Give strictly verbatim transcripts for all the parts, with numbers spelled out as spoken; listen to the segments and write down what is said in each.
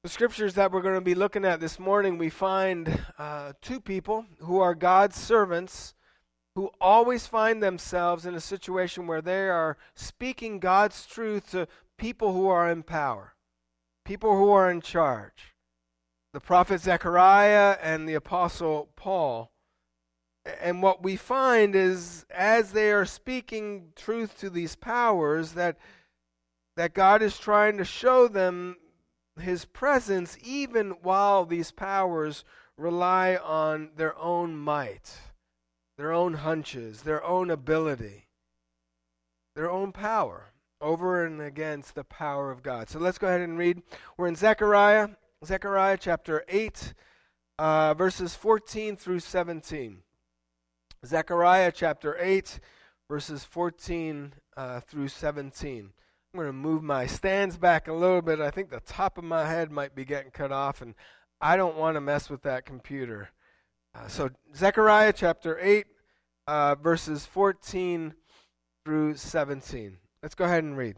The scriptures that we're going to be looking at this morning, we find uh, two people who are God's servants who always find themselves in a situation where they are speaking God's truth to people who are in power, people who are in charge. The prophet Zechariah and the apostle Paul. And what we find is, as they are speaking truth to these powers, that, that God is trying to show them His presence even while these powers rely on their own might, their own hunches, their own ability, their own power over and against the power of God. So let's go ahead and read. We're in Zechariah, Zechariah chapter eight, uh, verses fourteen through seventeen. Zechariah chapter eight, verses fourteen uh, through seventeen. I'm going to move my stands back a little bit. I think the top of my head might be getting cut off, and I don't want to mess with that computer. Uh, so Zechariah chapter eight, uh, verses fourteen through seventeen. Let's go ahead and read.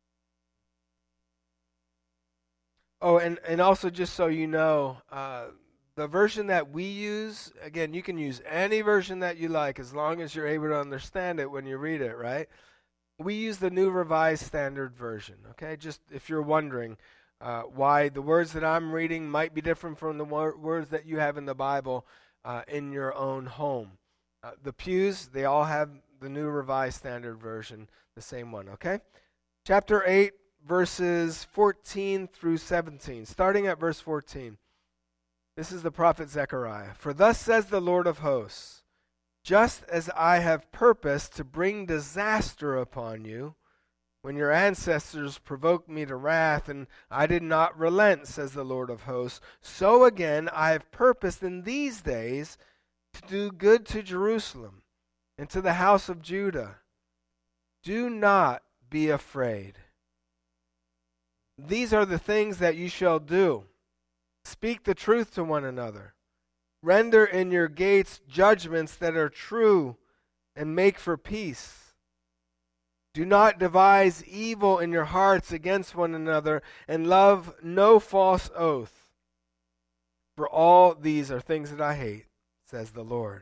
Oh, and, and also just so you know, uh, the version that we use, again, you can use any version that you like as long as you're able to understand it when you read it, right? We use the New Revised Standard Version, okay? Just if you're wondering uh, why the words that I'm reading might be different from the wor- words that you have in the Bible uh, in your own home. Uh, the pews, they all have the New Revised Standard Version, the same one, okay? Chapter eight, verses fourteen through seventeen. Starting at verse fourteen. This is the prophet Zechariah. For thus says the Lord of hosts, just as I have purposed to bring disaster upon you, when your ancestors provoked me to wrath, and I did not relent, says the Lord of hosts, so again I have purposed in these days to do good to Jerusalem and to the house of Judah. Do not be afraid. These are the things that you shall do. Speak the truth to one another. Render in your gates judgments that are true, and make for peace. Do not devise evil in your hearts against one another, and love no false oath. For all these are things that I hate, says the Lord.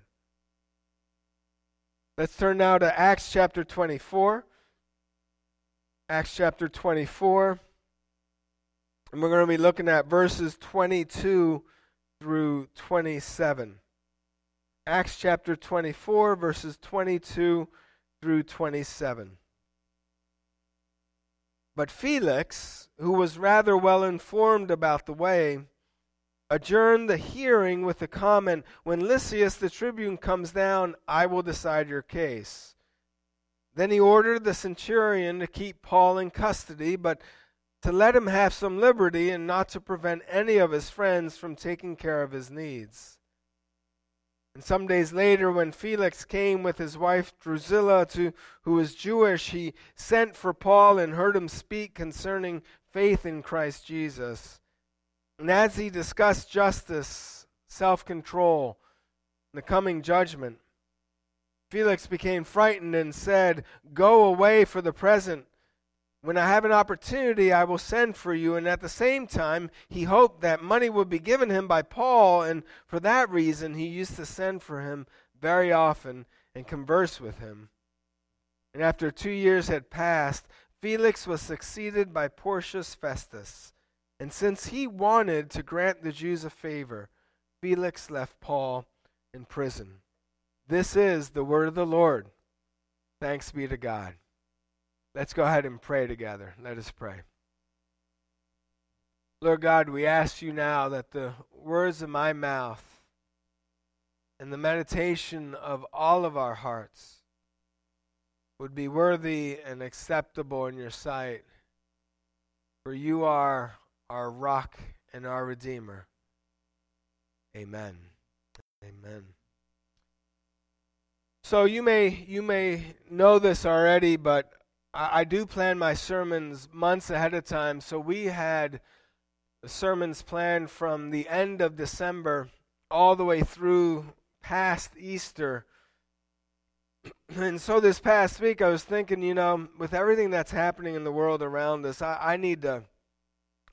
Let's turn now to Acts chapter twenty-four. Acts chapter twenty-four. And we're going to be looking at verses twenty-two through twenty-seven. Acts chapter twenty-four, verses twenty-two through twenty-seven. But Felix, who was rather well informed about the way, adjourned the hearing with the comment, when Lysias the tribune comes down, I will decide your case. Then he ordered the centurion to keep Paul in custody, but to let him have some liberty and not to prevent any of his friends from taking care of his needs. And some days later, when Felix came with his wife Drusilla, to, who was Jewish, he sent for Paul and heard him speak concerning faith in Christ Jesus. And as he discussed justice, self-control, and the coming judgment, Felix became frightened and said, Go away for the present. When I have an opportunity, I will send for you. And at the same time, he hoped that money would be given him by Paul, and for that reason, he used to send for him very often and converse with him. And after two years had passed, Felix was succeeded by Porcius Festus. And since he wanted to grant the Jews a favor, Felix left Paul in prison. This is the word of the Lord. Thanks be to God. Let's go ahead and pray together. Let us pray. Lord God, we ask you now that the words of my mouth and the meditation of all of our hearts would be worthy and acceptable in your sight. For you are our rock and our Redeemer. Amen. Amen. So you may you may know this already, but I, I do plan my sermons months ahead of time. So we had the sermons planned from the end of December all the way through past Easter. And so this past week I was thinking, you know, with everything that's happening in the world around us, I, I need to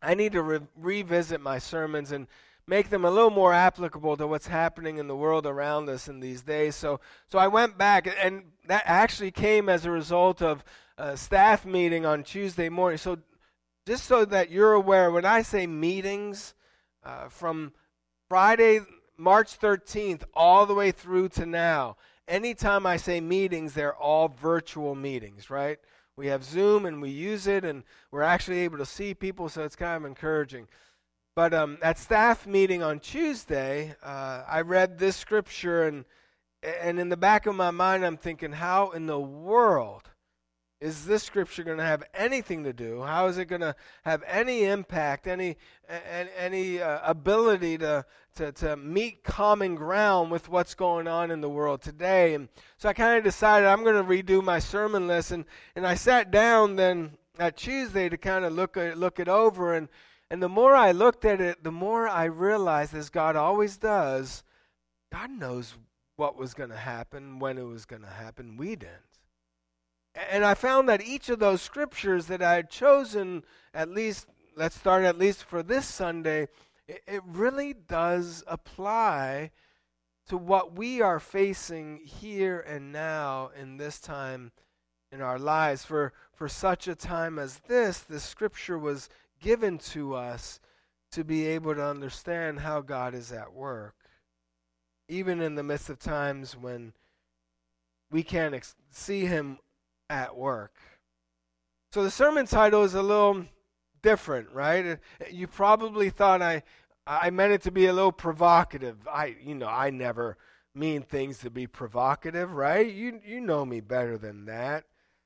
I need to re- revisit my sermons and make them a little more applicable to what's happening in the world around us in these days. So, so I went back, and that actually came as a result of a staff meeting on Tuesday morning. So, just so that you're aware, when I say meetings, uh, from Friday, March thirteenth, all the way through to now, anytime I say meetings, they're all virtual meetings, right? We have Zoom and we use it, and we're actually able to see people, so it's kind of encouraging. But um, at staff meeting on Tuesday, uh, I read this scripture, and and in the back of my mind, I'm thinking, how in the world is this scripture going to have anything to do? How is it going to have any impact, any any, any uh, ability to, to to meet common ground with what's going on in the world today? And so I kind of decided I'm going to redo my sermon list, and, and I sat down then at Tuesday to kind of look at, look it over, and and the more I looked at it, the more I realized, as God always does, God knows what was going to happen, when it was going to happen. We didn't. And I found that each of those scriptures that I had chosen, at least, let's start at least for this Sunday, it, it really does apply to what we are facing here and now in this time in our lives. For, for such a time as this, this scripture was given to us to be able to understand how God is at work, even in the midst of times when we can't ex- see Him at work. So the sermon title is a little different, right? You probably thought I I meant it to be a little provocative. I you know, I never mean things to be provocative, right? You you know me better than that.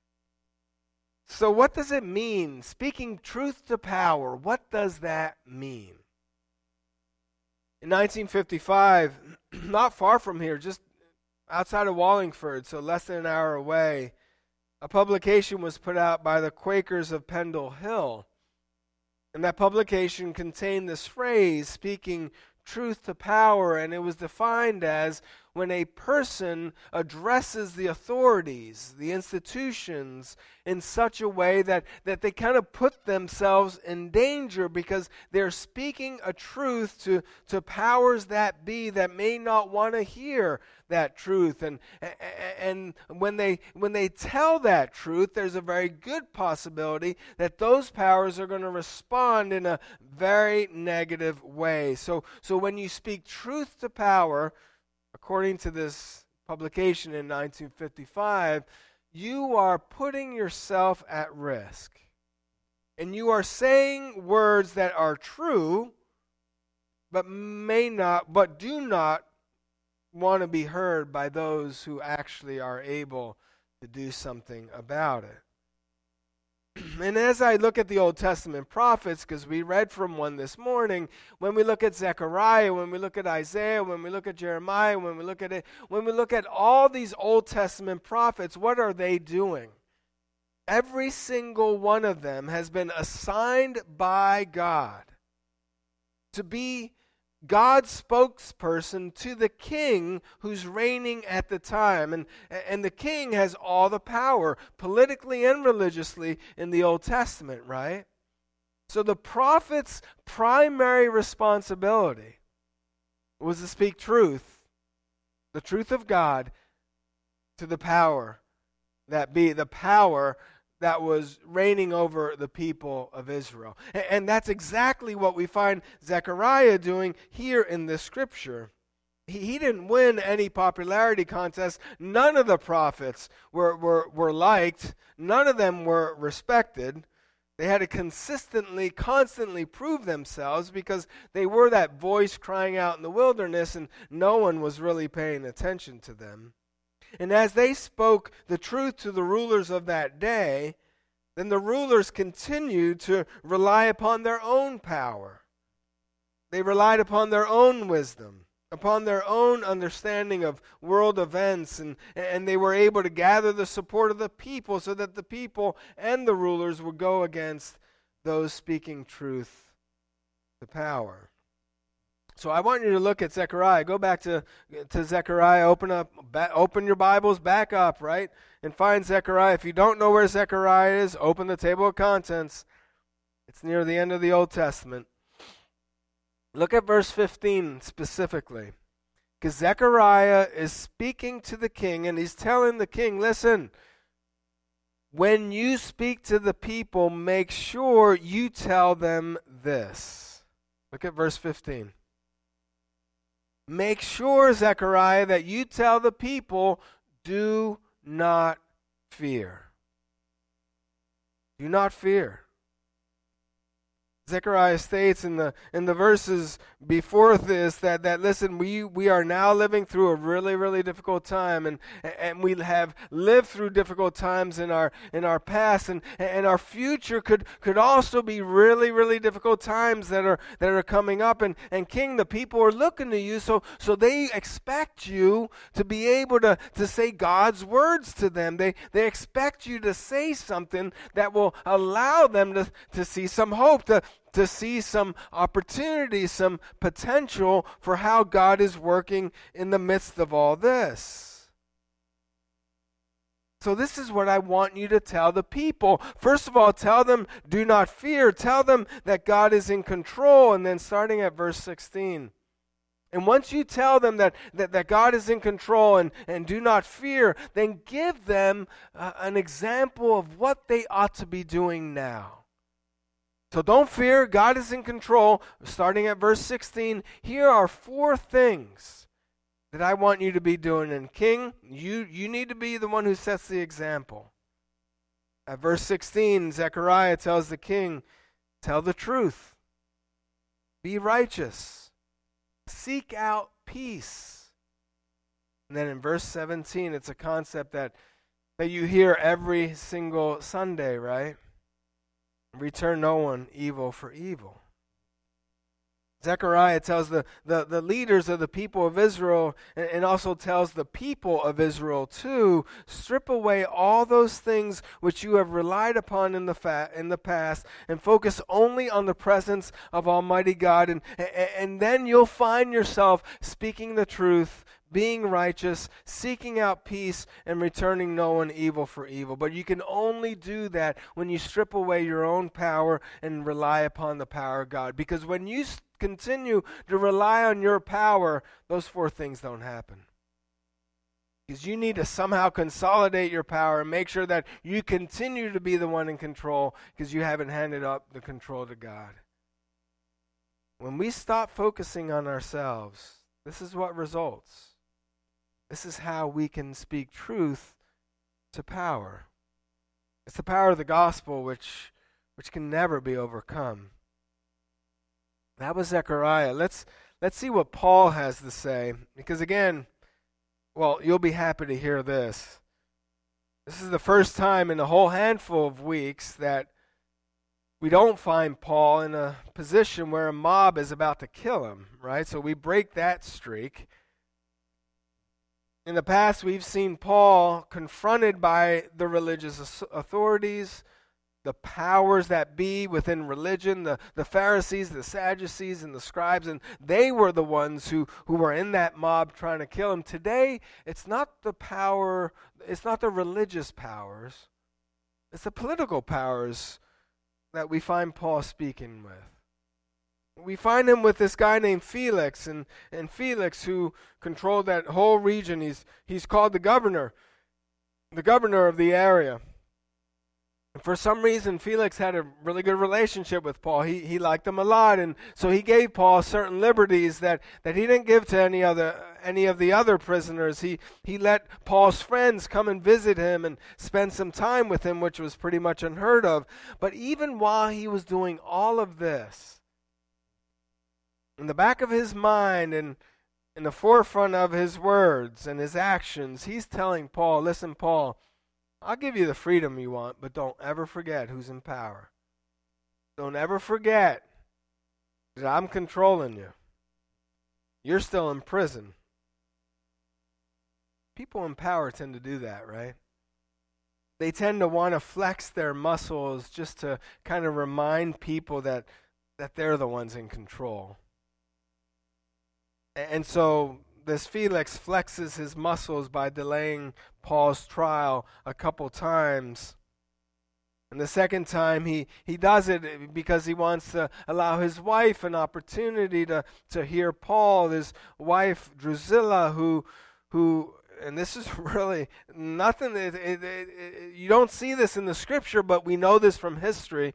So what does it mean? Speaking truth to power, what does that mean? In nineteen fifty-five, not far from here, just outside of Wallingford, so less than an hour away, a publication was put out by the Quakers of Pendle Hill. And that publication contained this phrase, speaking truth to power, and it was defined as when a person addresses the authorities, the institutions, in such a way that, that they kind of put themselves in danger because they're speaking a truth to, to powers that be that may not want to hear that truth. And, and when they when they tell that truth, there's a very good possibility that those powers are going to respond in a very negative way. So, so when you speak truth to power, according to this publication in nineteen fifty-five, you are putting yourself at risk. And you are saying words that are true, but may not, but do not want to be heard by those who actually are able to do something about it. And as I look at the Old Testament prophets, because we read from one this morning, when we look at Zechariah, when we look at Isaiah, when we look at Jeremiah, when we look at it, when we look at all these Old Testament prophets, what are they doing? Every single one of them has been assigned by God to be God's spokesperson to the king who's reigning at the time. And, and the king has all the power, politically and religiously, in the Old Testament, right? So the prophet's primary responsibility was to speak truth, the truth of God, to the power that be, the power that was reigning over the people of Israel. And that's exactly what we find Zechariah doing here in this scripture. He didn't win any popularity contest. None of the prophets were, were, were liked. None of them were respected. They had to consistently, constantly prove themselves because they were that voice crying out in the wilderness, and no one was really paying attention to them. And as they spoke the truth to the rulers of that day, then the rulers continued to rely upon their own power. They relied upon their own wisdom, upon their own understanding of world events, and, and they were able to gather the support of the people so that the people and the rulers would go against those speaking truth to power. So I want you to look at Zechariah. Go back to, to Zechariah. Open up, ba- open your Bibles back up, right? And find Zechariah. If you don't know where Zechariah is, open the table of contents. It's near the end of the Old Testament. Look at verse fifteen specifically. Because Zechariah is speaking to the king, and he's telling the king, listen, when you speak to the people, make sure you tell them this. Look at verse fifteen. Make sure, Zechariah, that you tell the people, do not fear. Do not fear. Zechariah states in the in the verses before this that, that listen, we, we are now living through a really, really difficult time, and and we have lived through difficult times in our in our past, and, and our future could, could also be really, really difficult times that are that are coming up. And, and King, the people are looking to you, so so they expect you to be able to, to say God's words to them. They they expect you to say something that will allow them to, to see some hope, to to see some opportunity, some potential for how God is working in the midst of all this. So this is what I want you to tell the people. First of all, tell them, do not fear. Tell them that God is in control. And then starting at verse sixteen. And once you tell them that, that, that God is in control and, and do not fear, then give them uh, an example of what they ought to be doing now. So don't fear, God is in control. Starting at verse sixteen, here are four things that I want you to be doing. And King, you, you need to be the one who sets the example. At verse sixteen, Zechariah tells the king, tell the truth, be righteous, seek out peace. And then in verse seventeen, it's a concept that, that you hear every single Sunday, right? Return no one evil for evil. Zechariah tells the, the, the leaders of the people of Israel, and, and also tells the people of Israel too, strip away all those things which you have relied upon in the fa- in the past, and focus only on the presence of Almighty God, and, and, and then you'll find yourself speaking the truth, being righteous, seeking out peace, and returning no one evil for evil. But you can only do that when you strip away your own power and rely upon the power of God. Because when you continue to rely on your power, those four things don't happen. Because you need to somehow consolidate your power and make sure that you continue to be the one in control, because you haven't handed up the control to God. When we stop focusing on ourselves, this is what results. This is how we can speak truth to power. It's the power of the gospel which, which can never be overcome. That was Zechariah. Let's, let's see what Paul has to say. Because again, well, you'll be happy to hear this. This is the first time in a whole handful of weeks that we don't find Paul in a position where a mob is about to kill him, right? So we break that streak. In the past, we've seen Paul confronted by the religious authorities, the powers that be within religion, the, the Pharisees, the Sadducees, and the scribes, and they were the ones who, who were in that mob trying to kill him. Today, it's not the power, it's not the religious powers, it's the political powers that we find Paul speaking with. We find him with this guy named Felix, and, and Felix, who controlled that whole region, he's, he's called the governor, the governor of the area. And for some reason, Felix had a really good relationship with Paul. He, he liked him a lot, and so he gave Paul certain liberties that, that he didn't give to any other any of the other prisoners. He, he let Paul's friends come and visit him and spend some time with him, which was pretty much unheard of. But even while he was doing all of this, in the back of his mind and in the forefront of his words and his actions, he's telling Paul, listen, Paul, I'll give you the freedom you want, but don't ever forget who's in power. Don't ever forget that I'm controlling you. You're still in prison. People in power tend to do that, right? They tend to want to flex their muscles just to kind of remind people that, that they're the ones in control. And so this Felix flexes his muscles by delaying Paul's trial a couple times. And the second time he, he does it because he wants to allow his wife an opportunity to, to hear Paul, his wife Drusilla, who, who and this is really nothing, it, it, it, it, you don't see this in the scripture, but we know this from history.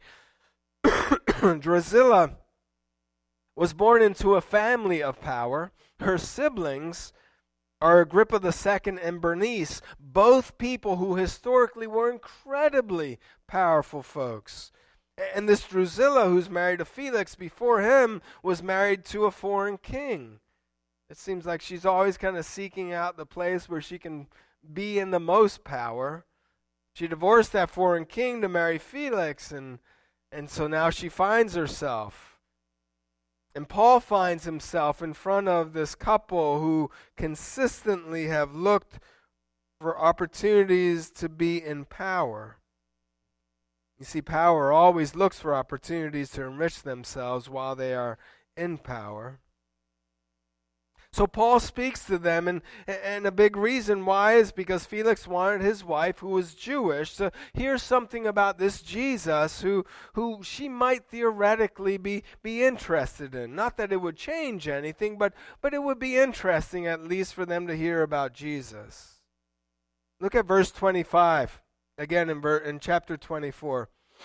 Drusilla was born into a family of power. Her siblings are Agrippa the Second and Bernice, both people who historically were incredibly powerful folks. And this Drusilla, who's married to Felix before him, was married to a foreign king. It seems like she's always kind of seeking out the place where she can be in the most power. She divorced that foreign king to marry Felix, and, and so now she finds herself. And Paul finds himself in front of this couple who consistently have looked for opportunities to be in power. You see, power always looks for opportunities to enrich themselves while they are in power. So Paul speaks to them, and, and a big reason why is because Felix wanted his wife, who was Jewish, to hear something about this Jesus who, who she might theoretically be, be interested in. Not that it would change anything, but, but it would be interesting at least for them to hear about Jesus. Look at verse twenty-five, again in, ver, in chapter twenty-four.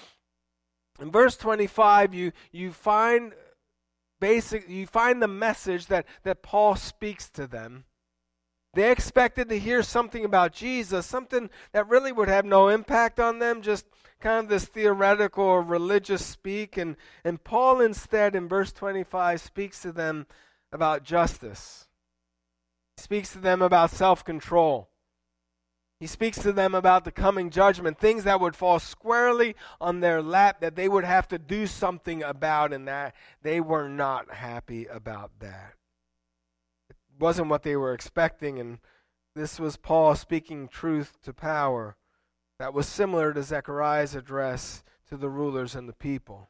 In verse twenty-five, you, you find... Basic, you find the message that, that Paul speaks to them. They expected to hear something about Jesus, something that really would have no impact on them, just kind of this theoretical or religious speak. And, and Paul instead, in verse twenty-five, speaks to them about justice. He speaks to them about self-control. He speaks to them about the coming judgment, things that would fall squarely on their lap that they would have to do something about, and that they were not happy about that. It wasn't what they were expecting, and this was Paul speaking truth to power that was similar to Zechariah's address to the rulers and the people.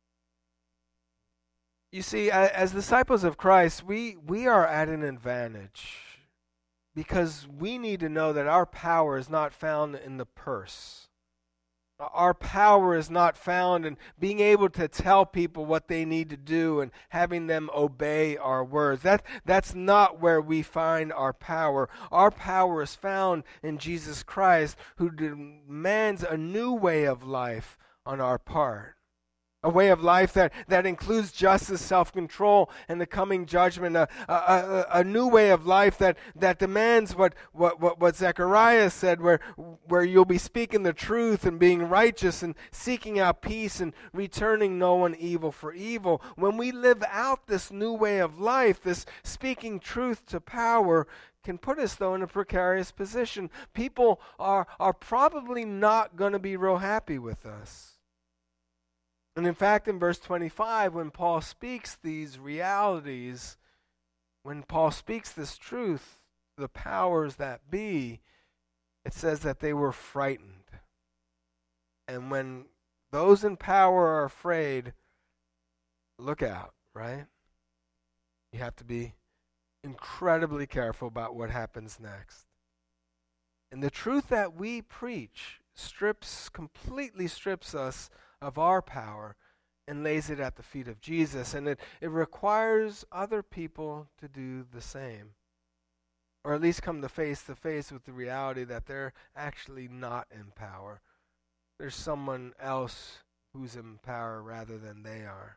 You see, as disciples of Christ, we, we are at an advantage. Because we need to know that our power is not found in the purse. Our power is not found in being able to tell people what they need to do and having them obey our words. That, that's not where we find our power. Our power is found in Jesus Christ, who demands a new way of life on our part. A way of life that, that includes justice, self-control, and the coming judgment. A, a, a, a new way of life that, that demands what, what, what, what Zechariah said, where, where you'll be speaking the truth and being righteous and seeking out peace and returning no one evil for evil. When we live out this new way of life, this speaking truth to power can put us, though, in a precarious position. People are, are probably not going to be real happy with us. And in fact, in verse twenty-five, when Paul speaks these realities, when Paul speaks this truth, the powers that be, it says that they were frightened. And when those in power are afraid, look out, right? You have to be incredibly careful about what happens next. And the truth that we preach strips, completely strips us of our power and lays it at the feet of Jesus. And it, it requires other people to do the same. Or at least come to face to face with the reality that they're actually not in power. There's someone else who's in power rather than they are.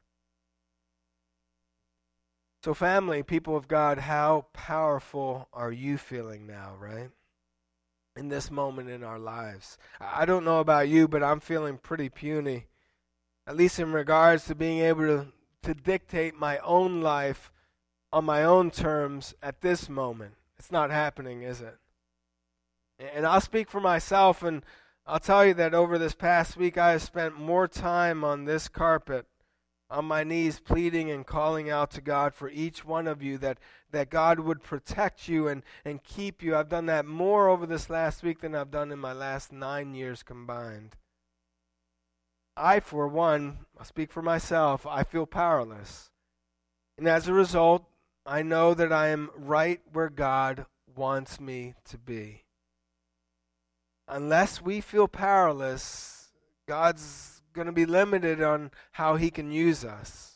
So family, people of God, how powerful are you feeling now, right? In this moment in our lives. I don't know about you, but I'm feeling pretty puny. At least in regards to being able to, to dictate my own life on my own terms at this moment. It's not happening, is it? And I'll speak for myself, and I'll tell you that over this past week I have spent more time on this carpet, on my knees, pleading and calling out to God for each one of you, that, that God would protect you and, and keep you. I've done that more over this last week than I've done in my last nine years combined. I, for one, I'll speak for myself, I feel powerless. And as a result, I know that I am right where God wants me to be. Unless we feel powerless, God's going to be limited on how he can use us.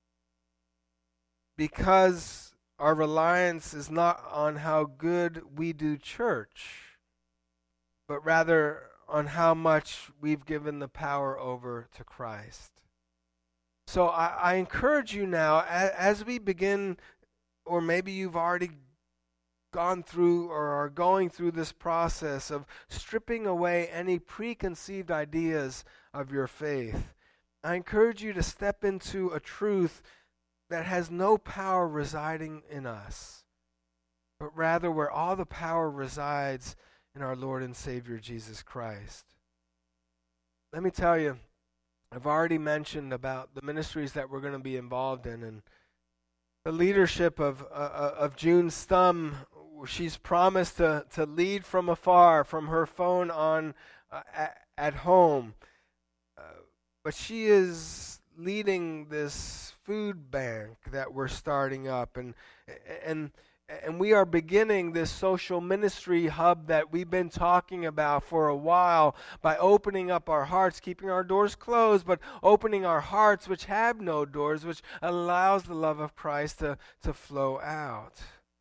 Because our reliance is not on how good we do church, but rather on how much we've given the power over to Christ. So I, I encourage you now, as, as we begin, or maybe you've already gone through or are going through this process of stripping away any preconceived ideas of your faith, I encourage you to step into a truth that has no power residing in us, but rather where all the power resides in our Lord and Savior Jesus Christ. Let me tell you, I've already mentioned about the ministries that we're going to be involved in, and the leadership of uh, of June Stum. She's promised to, to lead from afar, from her phone on uh, at, at home. Uh, but she is leading this food bank that we're starting up, and and and we are beginning this social ministry hub that we've been talking about for a while by opening up our hearts, keeping our doors closed, but opening our hearts, which have no doors, which allows the love of Christ to, to flow out.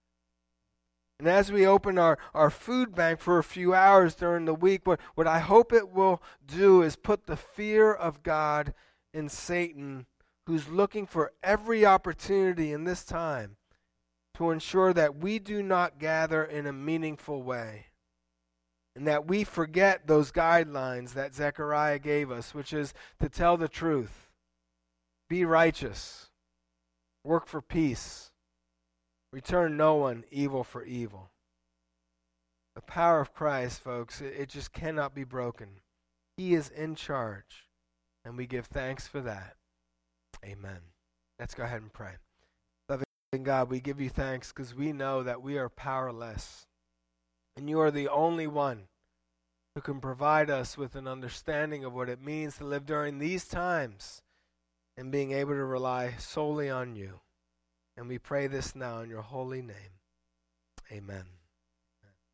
And as we open our, our food bank for a few hours during the week, what, what I hope it will do is put the fear of God in Satan, who's looking for every opportunity in this time to ensure that we do not gather in a meaningful way, and that we forget those guidelines that Zechariah gave us, which is to tell the truth, be righteous, work for peace, return no one evil for evil. The power of Christ, folks, it, it just cannot be broken. He is in charge, and we give thanks for that. Amen. Let's go ahead and pray. Loving God, we give you thanks because we know that we are powerless, and you are the only one who can provide us with an understanding of what it means to live during these times and being able to rely solely on you. And we pray this now in your holy name. Amen.